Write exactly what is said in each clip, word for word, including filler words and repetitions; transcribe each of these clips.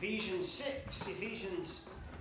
Ephesians six. Ephesians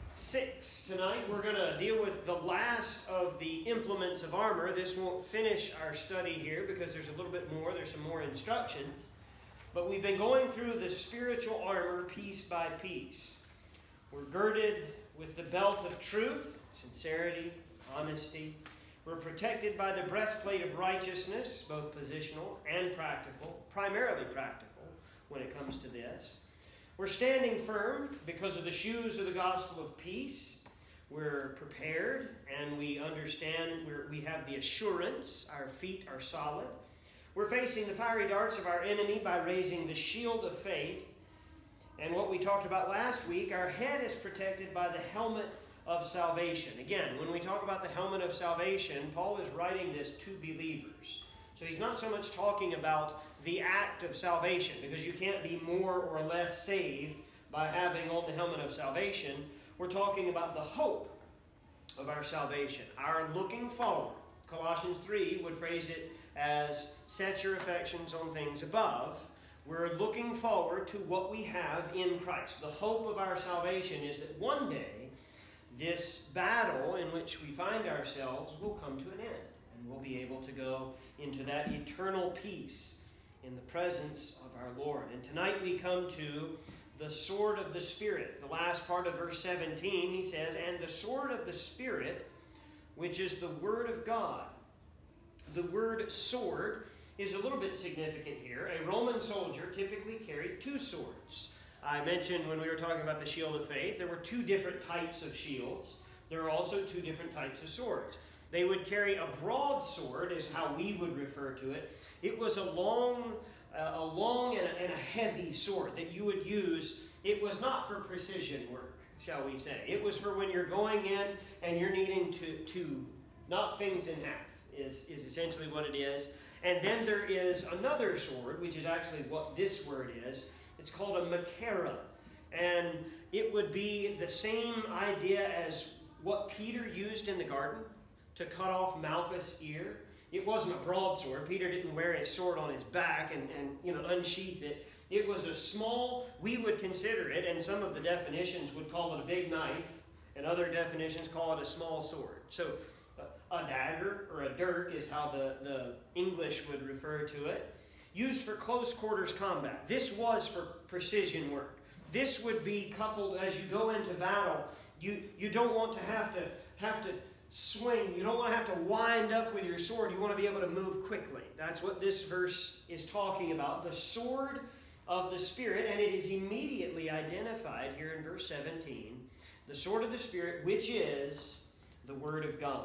six. Tonight we're going to deal with the last of the implements of armor. This won't finish our study here because there's a little bit more. There's some more instructions. But we've been going through the spiritual armor piece by piece. We're girded with the belt of truth, sincerity, honesty. We're protected by the breastplate of righteousness, both positional and practical, primarily practical when it comes to this. We're standing firm because of the shoes of the gospel of peace. We're prepared and we understand we're, we have the assurance. Our feet are solid. We're facing the fiery darts of our enemy by raising the shield of faith. And what we talked about last week, our head is protected by the helmet of salvation. Again, when we talk about the helmet of salvation, Paul is writing this to believers. So he's not so much talking about the act of salvation, because you can't be more or less saved by having on the helmet of salvation. We're talking about the hope of our salvation, our looking forward. Colossians three would phrase it as, set your affections on things above. We're looking forward to what we have in Christ. The hope of our salvation is that one day, this battle in which we find ourselves will come to an end. And we'll be able to go into that eternal peace in the presence of our Lord. And tonight we come to the sword of the Spirit. The last part of verse seventeen, he says, and the sword of the Spirit, which is the word of God. The word sword is a little bit significant here. A Roman soldier typically carried two swords. I mentioned when we were talking about the shield of faith, there were two different types of shields. There are also two different types of swords. They would carry a broadsword, is how we would refer to it. It was a long, uh, a long and a, and a heavy sword that you would use. It was not for precision work, shall we say. It was for when you're going in and you're needing to, to knock things in half, is, is essentially what it is. And then there is another sword, which is actually what this word is. It's called a machaira. And it would be the same idea as what Peter used in the garden to cut off Malchus' ear. It wasn't a broadsword. Peter didn't wear his sword on his back and, and you know unsheath it. It was a small, we would consider it, and some of the definitions would call it a big knife, and other definitions call it a small sword. So a, a dagger or a dirk is how the, the English would refer to it. Used for close quarters combat. This was for precision work. This would be coupled as you go into battle. You, you don't want to have to have to swing. You don't want to have to wind up with your sword. You want to be able to move quickly. That's what this verse is talking about. The sword of the Spirit, and it is immediately identified here in verse seventeen. The sword of the Spirit, which is the Word of God.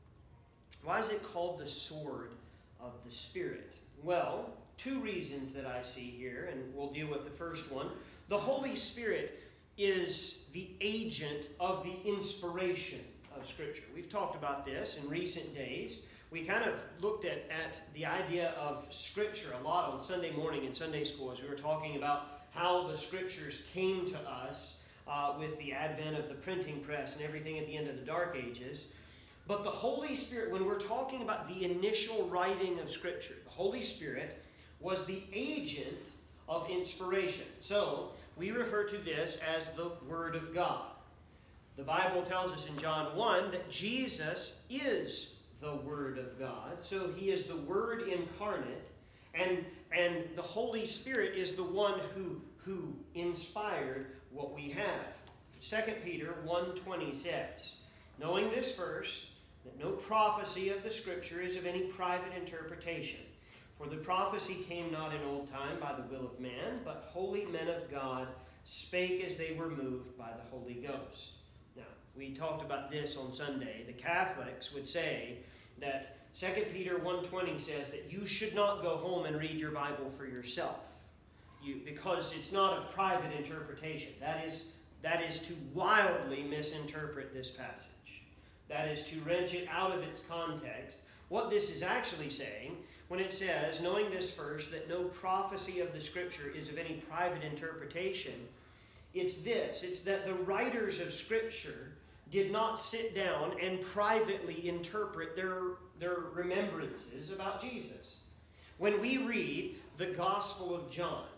Why is it called the sword of the Spirit? Well, two reasons that I see here, and we'll deal with the first one. The Holy Spirit is the agent of the inspiration of Scripture. We've talked about this in recent days. We kind of looked at, at the idea of Scripture a lot on Sunday morning in Sunday school as we were talking about how the Scriptures came to us uh, with the advent of the printing press and everything at the end of the Dark Ages. But the Holy Spirit, when we're talking about the initial writing of Scripture, the Holy Spirit was the agent of inspiration. So, we refer to this as the Word of God. The Bible tells us in John one that Jesus is the Word of God. So he is the Word incarnate, and, and the Holy Spirit is the one who, who inspired what we have. Second Peter one twenty says, knowing this first, that no prophecy of the Scripture is of any private interpretation. For the prophecy came not in old time by the will of man, but holy men of God spake as they were moved by the Holy Ghost. Now, we talked about this on Sunday. The Catholics would say that Second Peter one twenty says that you should not go home and read your Bible for yourself, you, because it's not of private interpretation. That is, that is to wildly misinterpret this passage. That is to wrench it out of its context. What this is actually saying, when it says, knowing this first, that no prophecy of the Scripture is of any private interpretation, it's this. It's that the writers of Scripture did not sit down and privately interpret their, their remembrances about Jesus. When we read the Gospel of John,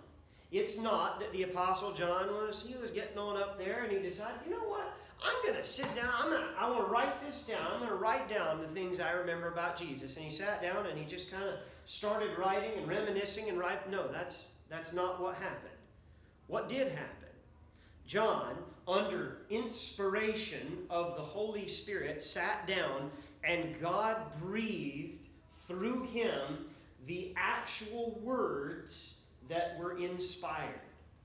It's not that the Apostle John was, he was getting on up there and he decided, you know what, I'm going to sit down, I'm gonna, I want to write this down, I'm going to write down the things I remember about Jesus. And he sat down and he just kind of started writing and reminiscing and writing. No, that's, that's not what happened. What did happen? John, under inspiration of the Holy Spirit, sat down and God breathed through him the actual words that were inspired.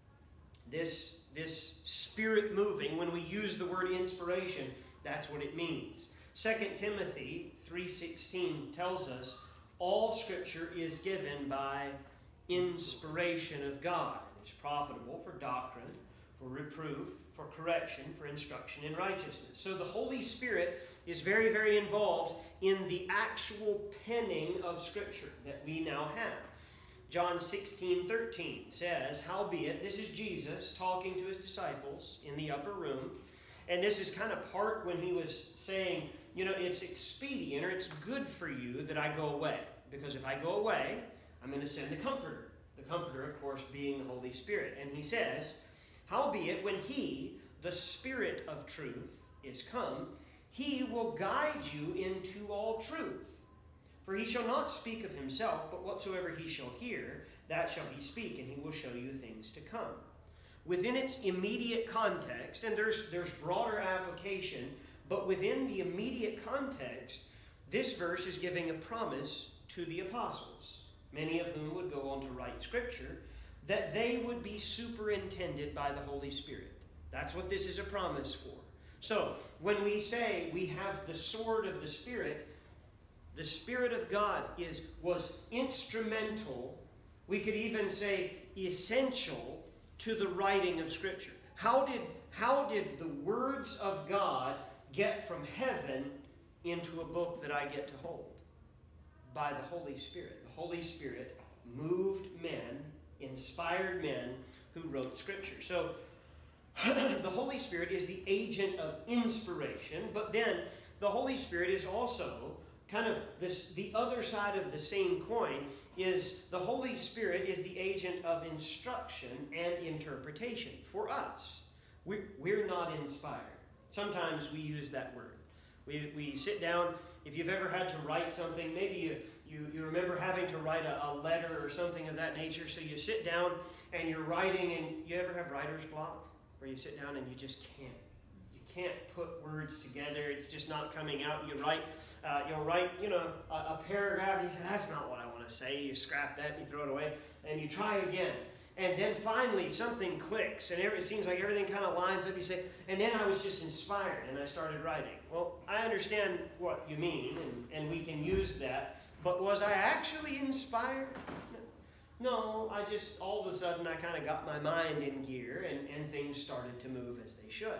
This, this spirit moving, when we use the word inspiration, that's what it means. Second Timothy three sixteen tells us all Scripture is given by inspiration of God. It's profitable for doctrine, for reproof, for correction, for instruction in righteousness. So the Holy Spirit is very, very involved in the actual penning of Scripture that we now have. John sixteen thirteen says, howbeit, this is Jesus talking to his disciples in the upper room. And this is kind of part when he was saying, you know, it's expedient or it's good for you that I go away. Because if I go away, I'm going to send the Comforter. The Comforter, of course, being the Holy Spirit. And he says, howbeit, when he, the Spirit of truth, is come, he will guide you into all truth. For he shall not speak of himself, but whatsoever he shall hear, that shall he speak, and he will show you things to come. Within its immediate context, and there's, there's broader application, but within the immediate context, this verse is giving a promise to the apostles, many of whom would go on to write Scripture, that they would be superintended by the Holy Spirit. That's what this is a promise for. So, when we say we have the sword of the Spirit, the Spirit of God is, was instrumental, we could even say essential, to the writing of Scripture. How did, how did the words of God get from heaven into a book that I get to hold? By the Holy Spirit. The Holy Spirit moved men, inspired men who wrote Scripture. So, the Holy Spirit is the agent of inspiration, but then the Holy Spirit is also kind of this, the other side of the same coin is the Holy Spirit is the agent of instruction and interpretation for us. We're, we're not inspired. Sometimes we use that word. We, we sit down, if you've ever had to write something, maybe you, you, you remember having to write a, a letter or something of that nature, so you sit down and you're writing, and you ever have writer's block? Where you sit down and you just can't. You can't put words together. It's just not coming out. You write, uh, you'll write, you know, a, a paragraph, and you say, that's not what I want to say. You scrap that and you throw it away, and you try again. And then finally something clicks, and it seems like everything kind of lines up. You say, and then I was just inspired, and I started writing. Well, I understand what you mean, and, and we can use that, but was I actually inspired? No, I just, all of a sudden, I kind of got my mind in gear, and, and things started to move as they should.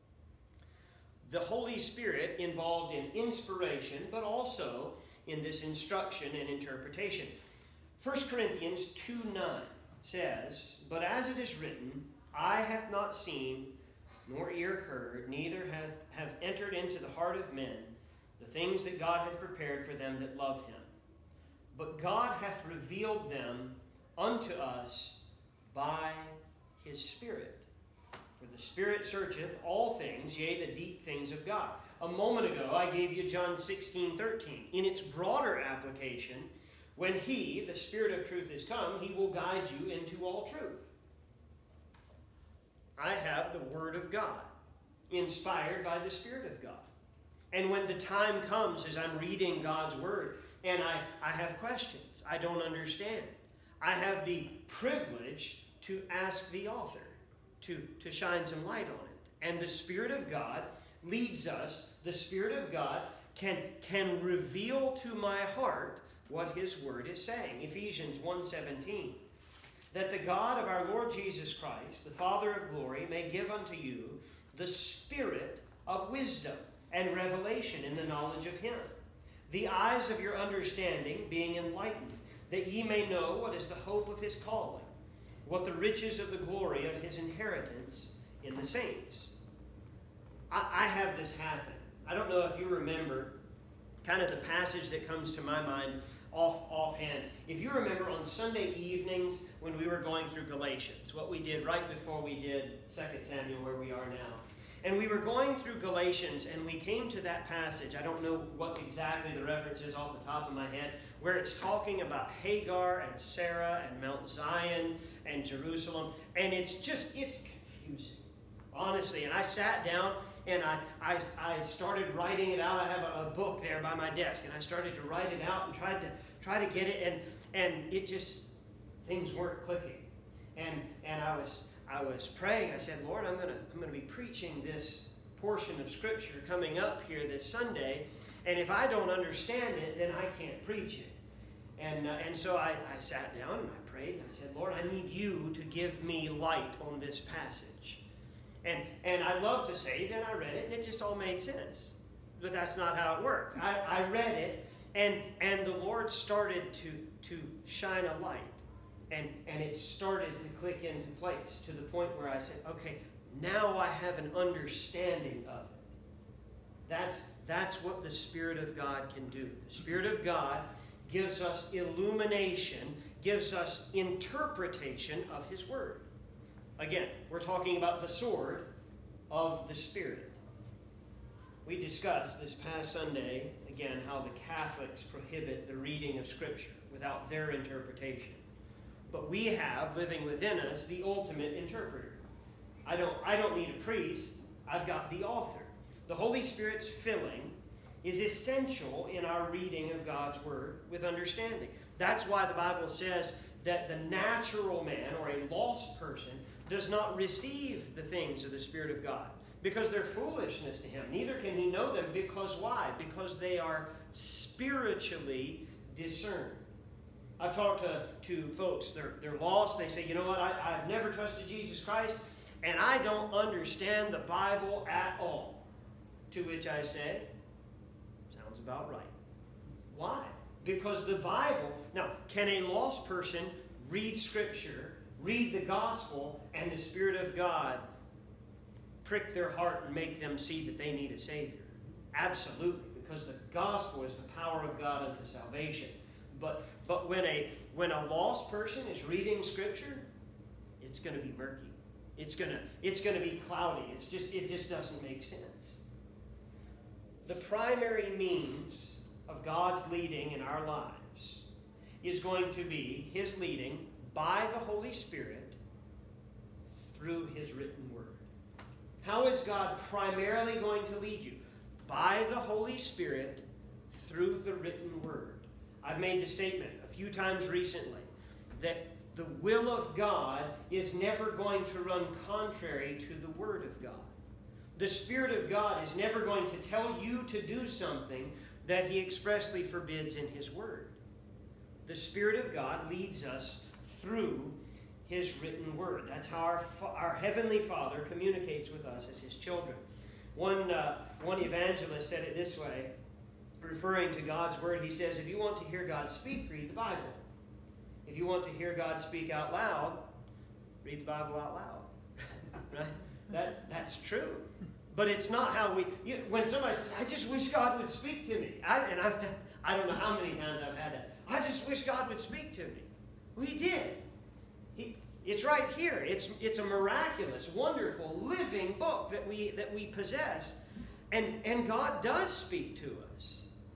The Holy Spirit involved in inspiration, but also in this instruction and interpretation. First Corinthians two nine says, but as it is written, eye hath not seen, nor ear heard, neither hath have entered into the heart of men the things that God hath prepared for them that love him. But God hath revealed them unto us by his Spirit. For the Spirit searcheth all things, yea, the deep things of God. A moment ago, I gave you John sixteen thirteen. In its broader application, when he, the Spirit of truth, is come, he will guide you into all truth. I have the Word of God, inspired by the Spirit of God. And when the time comes as I'm reading God's Word, and I, I have questions, I don't understand, I have the privilege to ask the author to, to shine some light on it. And the Spirit of God leads us. The Spirit of God can, can reveal to my heart what his word is saying. Ephesians one seventeen. That the God of our Lord Jesus Christ, the Father of glory, may give unto you the spirit of wisdom and revelation in the knowledge of him. The eyes of your understanding being enlightened, that ye may know what is the hope of his calling, what the riches of the glory of his inheritance in the saints. I, I have this happen. I don't know if you remember kind of the passage that comes to my mind off offhand. If you remember on Sunday evenings when we were going through Galatians, what we did right before we did Second Samuel, where we are now. And we were going through Galatians, and we came to that passage. I don't know what exactly the reference is off the top of my head, where it's talking about Hagar and Sarah and Mount Zion and Jerusalem. And it's just, it's confusing, honestly. And I sat down, and I, I, I started writing it out. I have a, a book there by my desk, and I started to write it out and tried to try to get it, and, and it just, things weren't clicking. And, and I was... I was praying. I said, Lord, I'm going to I'm going to be preaching this portion of Scripture coming up here this Sunday, and if I don't understand it, then I can't preach it. And uh, and so I, I sat down and I prayed, and I said, Lord, I need you to give me light on this passage. And and I love to say, then I read it, and it just all made sense. But that's not how it worked. I, I read it, and and the Lord started to to shine a light. And, and it started to click into place to the point where I said, okay, now I have an understanding of it. That's, that's what the Spirit of God can do. The Spirit of God gives us illumination, gives us interpretation of His Word. Again, we're talking about the sword of the Spirit. We discussed this past Sunday, again, how the Catholics prohibit the reading of Scripture without their interpretation. But we have, living within us, the ultimate interpreter. I don't, I don't need a priest. I've got the author. The Holy Spirit's filling is essential in our reading of God's Word with understanding. That's why the Bible says that the natural man, or a lost person, does not receive the things of the Spirit of God, because they're foolishness to him. Neither can he know them, because why? Because they are spiritually discerned. I've talked to, to folks, they're, they're lost. They say, you know what, I, I've never trusted Jesus Christ, and I don't understand the Bible at all. To which I say, sounds about right. Why? Because the Bible, now, can a lost person read Scripture, read the Gospel, and the Spirit of God prick their heart and make them see that they need a Savior? Absolutely, because the Gospel is the power of God unto salvation. But but when a when a lost person is reading Scripture, it's going to be murky. It's going to it's going to be cloudy. It's just it just doesn't make sense. The primary means of God's leading in our lives is going to be His leading by the Holy Spirit through His written Word. How is God primarily going to lead you? By the Holy Spirit through the written Word. I've made the statement a few times recently that the will of God is never going to run contrary to the Word of God. The Spirit of God is never going to tell you to do something that He expressly forbids in His Word. The Spirit of God leads us through His written Word. That's how our, our Heavenly Father communicates with us as His children. One, uh, one evangelist said it this way, referring to God's Word. He says, if you want to hear God speak, read the Bible. If you want to hear God speak out loud, read the Bible out loud. Right? That, that's true. But it's not how we... You, when somebody says, I just wish God would speak to me. I, and I've, I don't know how many times I've had that. I just wish God would speak to me. Well, He did. He, it's right here. It's, it's a miraculous, wonderful, living book that we, that we possess. And, and God does speak to us.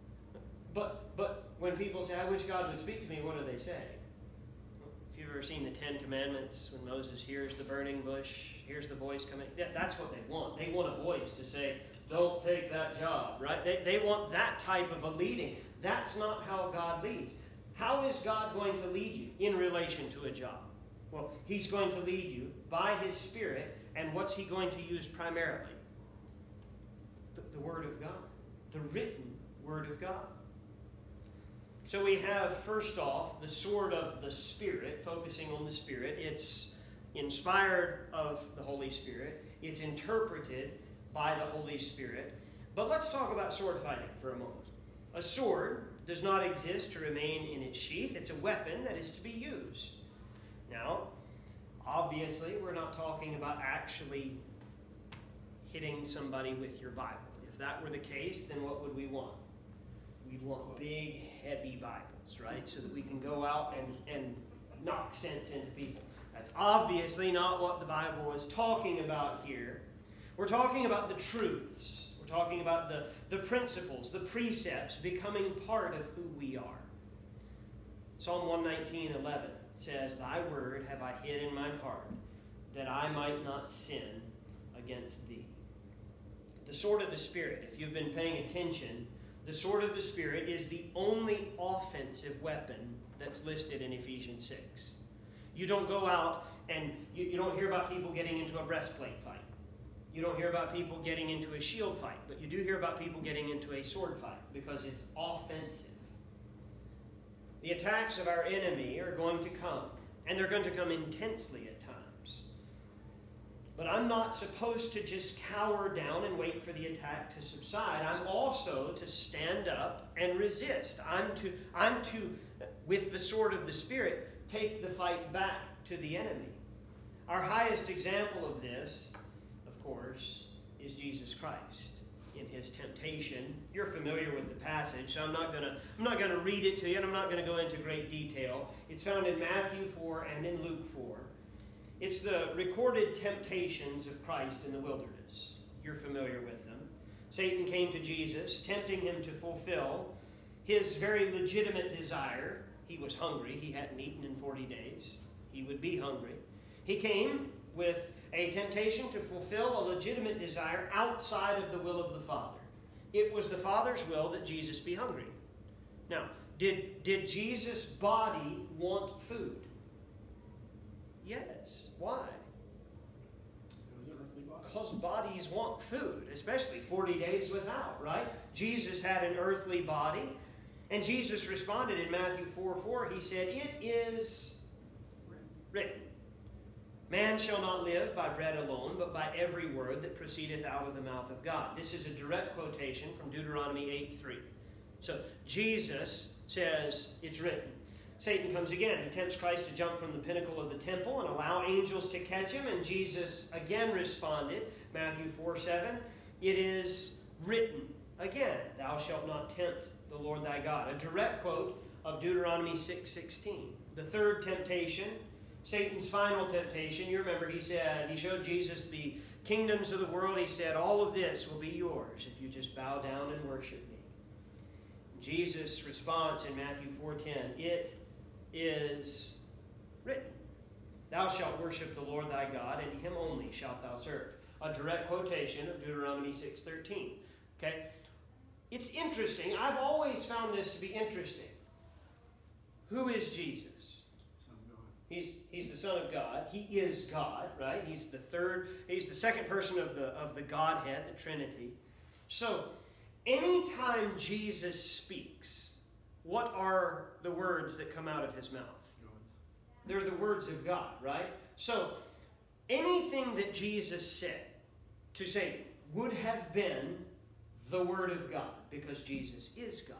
But but when people say, I wish God would speak to me, what do they say? If you've ever seen the Ten Commandments, when Moses hears the burning bush, hears the voice coming, that, that's what they want. They want a voice to say, don't take that job, right? They, they want that type of a leading. That's not how God leads. How is God going to lead you in relation to a job? Well, He's going to lead you by His Spirit, and what's He going to use primarily? The, the Word of God. The written Word of God. So we have, first off, the sword of the Spirit, focusing on the Spirit. It's inspired of the Holy Spirit. It's interpreted by the Holy Spirit. But let's talk about sword fighting for a moment. A sword does not exist to remain in its sheath. It's a weapon that is to be used. Now, obviously, we're not talking about actually hitting somebody with your Bible. If that were the case, then what would we want? We want big, heavy Bibles, right? So that we can go out and, and knock sense into people. That's obviously not what the Bible is talking about here. We're talking about the truths. We're talking about the, the principles, the precepts becoming part of who we are. Psalm one nineteen, eleven says, Thy word have I hid in mine heart, that I might not sin against thee. The sword of the Spirit, if you've been paying attention, the sword of the Spirit is the only offensive weapon that's listed in Ephesians six. You don't go out and you, you don't hear about people getting into a breastplate fight. You don't hear about people getting into a shield fight, but you do hear about people getting into a sword fight because it's offensive. The attacks of our enemy are going to come, and they're going to come intensely at times. But I'm not supposed to just cower down and wait for the attack to subside. I'm also to stand up and resist. I'm to, I'm to, with the sword of the Spirit, take the fight back to the enemy. Our highest example of this, of course, is Jesus Christ in his temptation. You're familiar with the passage, so I'm not going to I'm not going to read it to you, and I'm not going to go into great detail. It's found in Matthew four and in Luke four. It's the recorded temptations of Christ in the wilderness. You're familiar with them. Satan came to Jesus, tempting him to fulfill his very legitimate desire. He was hungry. He hadn't eaten in forty days. He would be hungry. He came with a temptation to fulfill a legitimate desire outside of the will of the Father. It was the Father's will that Jesus be hungry. Now, did, did Jesus' body want food? Yes. Why? Because bodies want food, especially forty days without, right? Jesus had an earthly body, and Jesus responded in Matthew four four. He said, It is written, Man shall not live by bread alone, but by every word that proceedeth out of the mouth of God. This is a direct quotation from Deuteronomy eight three. So Jesus says, it's written. Satan comes again. He tempts Christ to jump from the pinnacle of the temple and allow angels to catch him. And Jesus again responded, Matthew four seven, It is written. Again, thou shalt not tempt the Lord thy God. A direct quote of Deuteronomy six sixteen. The third temptation, Satan's final temptation, you remember he said, he showed Jesus the kingdoms of the world. He said, all of this will be yours if you just bow down and worship me. Jesus' response in Matthew four ten, It is written, Thou shalt worship the Lord thy God, and him only shalt thou serve. A direct quotation of Deuteronomy six thirteen. Okay? It's interesting. I've always found this to be interesting. Who is Jesus? He's, he's the Son of God. He is God, right? He's the third, he's the second person of the, of the Godhead, the Trinity. So, anytime Jesus speaks, what are the words that come out of his mouth? They're the words of God, right? So, anything that Jesus said to Satan would have been the Word of God, because Jesus is God.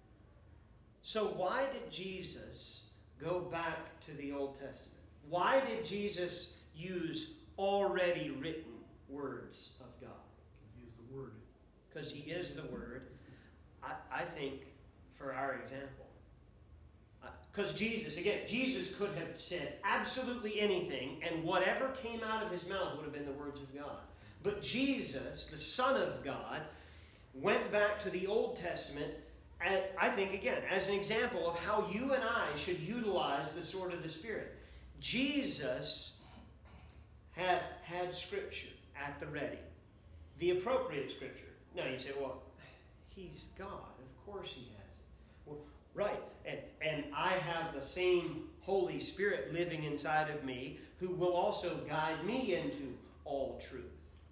So why did Jesus go back to the Old Testament? Why did Jesus use already written words of God? He is the Word. Because he is the Word. I, I think for our example. Because Jesus, again, Jesus could have said absolutely anything, and whatever came out of his mouth would have been the words of God. But Jesus, the Son of God, went back to the Old Testament, and I think, again, as an example of how you and I should utilize the sword of the Spirit. Jesus had had Scripture at the ready, the appropriate Scripture. Now you say, well, he's God. Of course he has it. Well, right. And, and I have the same Holy Spirit living inside of me who will also guide me into all truth.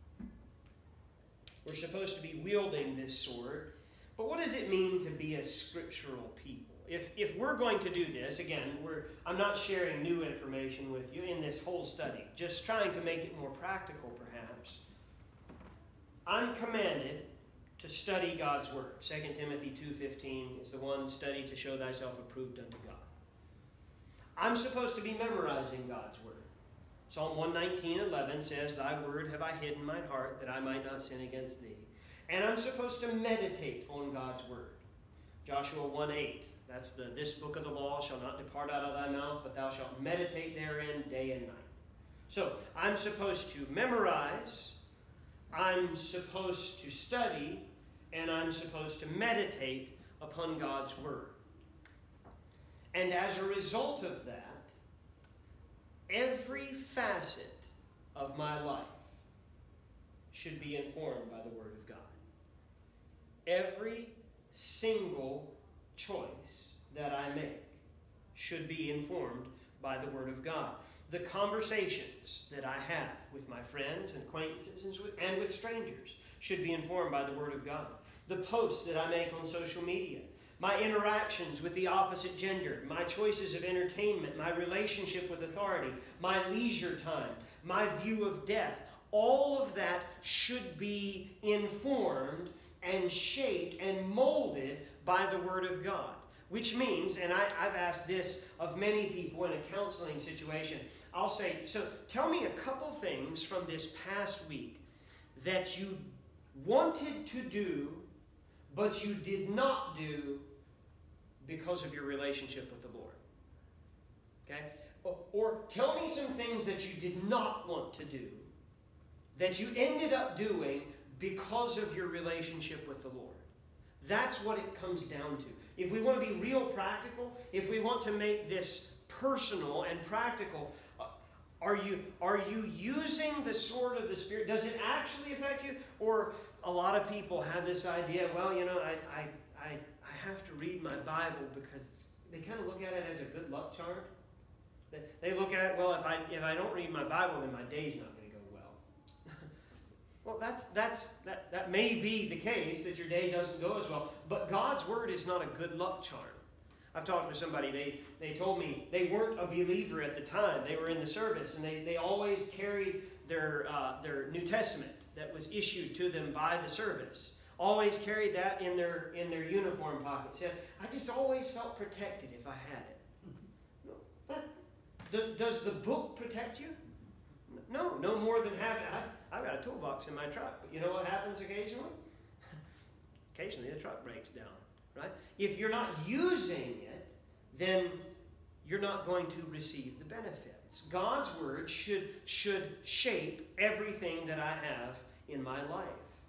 We're supposed to be wielding this sword. But what does it mean to be a scriptural people? If, if we're going to do this, again, we're, I'm not sharing new information with you in this whole study, just trying to make it more practical perhaps. I'm commanded to study God's Word. Second Timothy two fifteen is the one, study to show thyself approved unto God. I'm supposed to be memorizing God's Word. Psalm one nineteen eleven says, Thy word have I hid in mine heart, that I might not sin against thee. And I'm supposed to meditate on God's Word. Joshua one eight. That's the, this book of the law shall not depart out of thy mouth, but thou shalt meditate therein day and night. So I'm supposed to memorize, I'm supposed to study, and I'm supposed to meditate upon God's word. And as a result of that, every facet of my life should be informed by the Word of God. Every single choice that I make should be informed by the Word of God. The conversations that I have with my friends and acquaintances and with strangers should be informed by the Word of God. The posts that I make on social media, my interactions with the opposite gender, my choices of entertainment, my relationship with authority, my leisure time, my view of death, all of that should be informed and shaped and molded by the Word of God. Which means, and I, I've asked this of many people in a counseling situation, I'll say, so tell me a couple things from this past week that you wanted to do, but you did not do because of your relationship with the Lord. Okay? Or, or tell me some things that you did not want to do that you ended up doing because of your relationship with the Lord. That's what it comes down to. If we want to be real practical, if we want to make this personal and practical, uh, are you, are you using the sword of the Spirit? Does it actually affect you? Or a lot of people have this idea, well, you know, I, I, I, I have to read my Bible because they kind of look at it as a good luck charm. They, they look at it, well, if I, if I don't read my Bible, then my day's not going to go well. Well, that's, that's, that, that may be the case, that your day doesn't go as well. But God's Word is not a good luck charm. I've talked with somebody, they, they told me they weren't a believer at the time. They were in the service, and they, they always carried their, uh, their New Testament that was issued to them by the service. Always carried that in their, in their uniform pocket. Said, I just always felt protected if I had it. No, that, the, does the book protect you? No, no more than having... I, I've got a toolbox in my truck, but you know what happens occasionally? Occasionally the truck breaks down, right? If you're not using it, then you're not going to receive the benefits. God's Word should, should shape everything that I have in my life.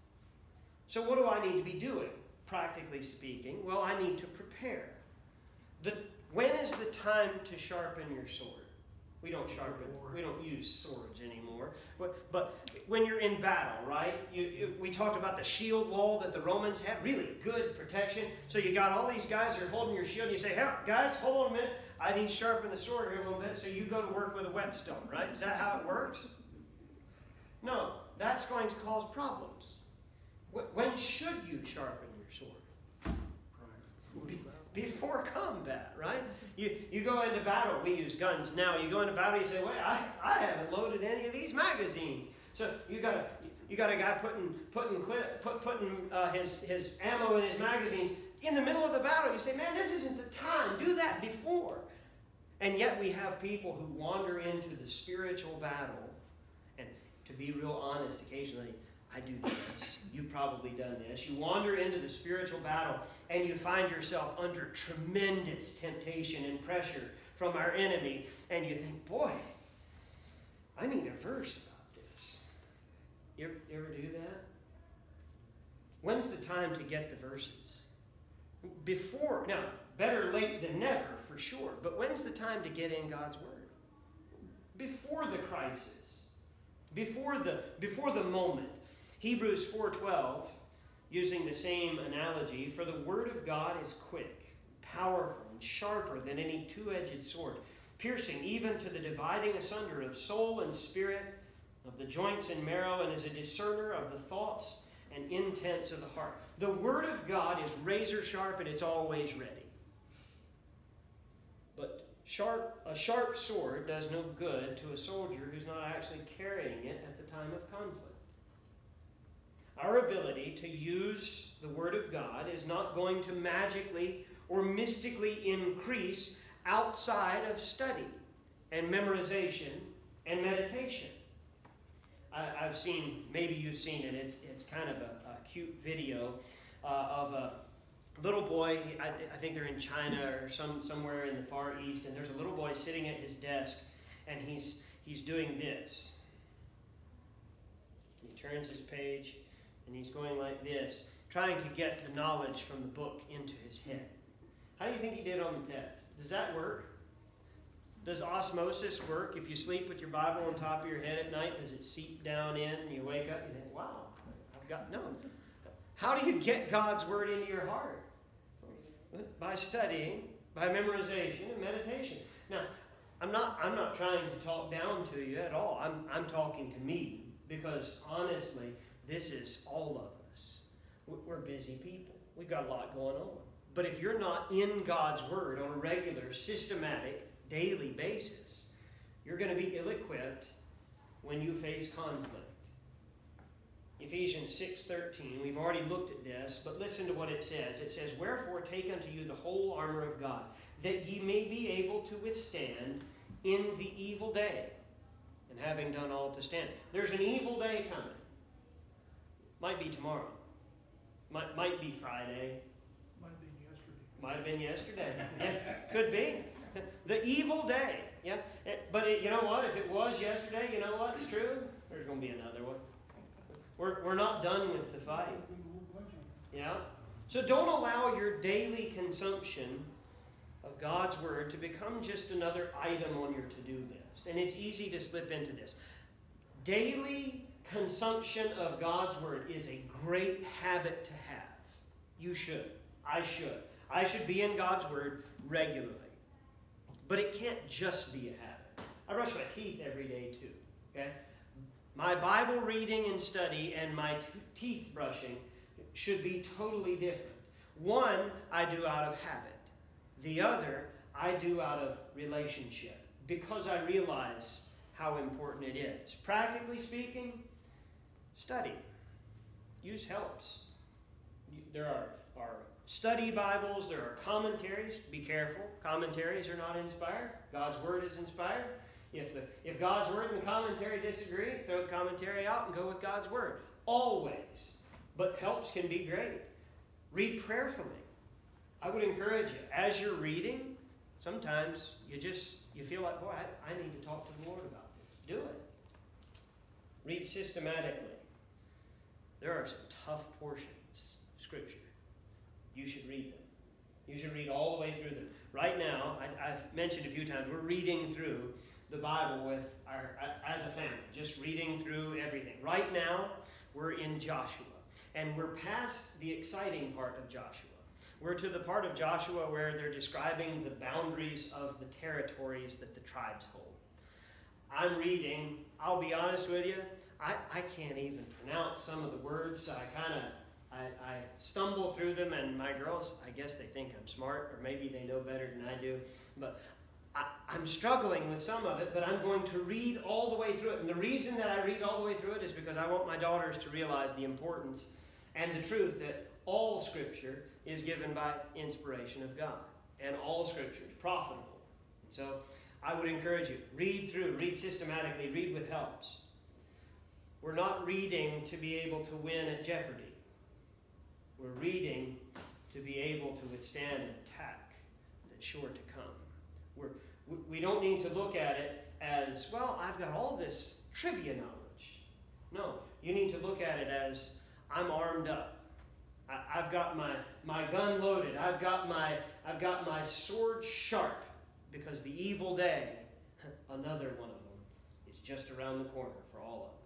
So what do I need to be doing, practically speaking? Well, I need to prepare. The, when is the time to sharpen your sword? We don't sharpen, we don't use swords anymore. But, but when you're in battle, right? You, you, we talked about the shield wall that the Romans had, really good protection. So you got all these guys that are holding your shield, and you say, hey, guys, hold on a minute. I need to sharpen the sword here a little bit. So you go to work with a whetstone, right? Is that how it works? No, that's going to cause problems. When should you sharpen your sword? Before combat, right? You you go into battle. We use guns now. You go into battle. You say, "Wait, I, I haven't loaded any of these magazines." So you got a you got a guy putting putting clip, put, putting uh, his his ammo in his magazines in the middle of the battle. You say, "Man, this isn't the time. Do that before." And yet we have people who wander into the spiritual battle, and to be real honest, occasionally I do this. You've probably done this. You wander into the spiritual battle and you find yourself under tremendous temptation and pressure from our enemy. And you think, boy, I need a verse about this. You ever, you ever do that? When's the time to get the verses? Before. Now, better late than never, for sure. But when's the time to get in God's Word? Before the crisis. Before the, before the moment. Hebrews four twelve, using the same analogy, for the Word of God is quick, powerful, and sharper than any two-edged sword, piercing even to the dividing asunder of soul and spirit, of the joints and marrow, and is a discerner of the thoughts and intents of the heart. The Word of God is razor sharp, and it's always ready. But sharp, a sharp sword does no good to a soldier who's not actually carrying it at the time of conflict. Our ability to use the Word of God is not going to magically or mystically increase outside of study and memorization and meditation. I, I've seen, maybe you've seen it, it's, it's kind of a, a cute video uh, of a, little boy, I, I think they're in China or some somewhere in the Far East, and there's a little boy sitting at his desk, and he's he's doing this. He turns his page, and he's going like this, trying to get the knowledge from the book into his head. How do you think he did on the test? Does that work? Does osmosis work? If you sleep with your Bible on top of your head at night, does it seep down in and you wake up and you think, wow, I've got, no. How do you get God's Word into your heart? By studying, by memorization and meditation. Now, I'm not, I'm not trying to talk down to you at all. I'm, I'm talking to me because, honestly, this is all of us. We're busy people. We've got a lot going on. But if you're not in God's Word on a regular, systematic, daily basis, you're going to be ill-equipped when you face conflict. Ephesians six thirteen, we've already looked at this, but listen to what it says. It says, "Wherefore take unto you the whole armor of God, that ye may be able to withstand in the evil day, and having done all to stand." There's an evil day coming. Might be tomorrow. Might, might be Friday. Might have been yesterday. Might have been yesterday. Yeah, could be. The evil day. Yeah. But it, you know what? If it was yesterday, you know what's true? There's going to be another one. We're, we're not done with the fight. Yeah. So don't allow your daily consumption of God's Word to become just another item on your to-do list. And it's easy to slip into this. Daily consumption of God's Word is a great habit to have. You should. I should. I should be in God's Word regularly. But it can't just be a habit. I brush my teeth every day too. Okay? My Bible reading and study and my t- teeth brushing should be totally different. One, I do out of habit. The other, I do out of relationship. Because I realize how important it is. Practically speaking, study. Use helps. There are, are study Bibles, there are commentaries. Be careful. Commentaries are not inspired. God's Word is inspired. If, the, if God's Word and the commentary disagree, throw the commentary out and go with God's Word. Always. But helps can be great. Read prayerfully. I would encourage you, as you're reading, sometimes you just, you feel like, boy, I, I need to talk to the Lord about this. Do it. Read systematically. There are some tough portions of Scripture. You should read them. You should read all the way through them. Right now, I, I've mentioned a few times, we're reading through the Bible with our, as a family, just reading through everything. Right now, we're in Joshua, and we're past the exciting part of Joshua. We're to the part of Joshua where they're describing the boundaries of the territories that the tribes hold. I'm reading, I'll be honest with you, I, I can't even pronounce some of the words, so I kind of I, I stumble through them, and my girls, I guess they think I'm smart, or maybe they know better than I do, but I, I'm struggling with some of it, but I'm going to read all the way through it. And the reason that I read all the way through it is because I want my daughters to realize the importance and the truth that all Scripture is given by inspiration of God, and all Scripture is profitable. So I would encourage you, read through, read systematically, read with helps. We're not reading to be able to win at Jeopardy. We're reading to be able to withstand an attack that's sure to come. We're, we don't need to look at it as, well, I've got all this trivia knowledge. No, you need to look at it as, I'm armed up. I, I've got my, my gun loaded. I've got my, I've got my sword sharp, because the evil day, another one of them, is just around the corner for all of us.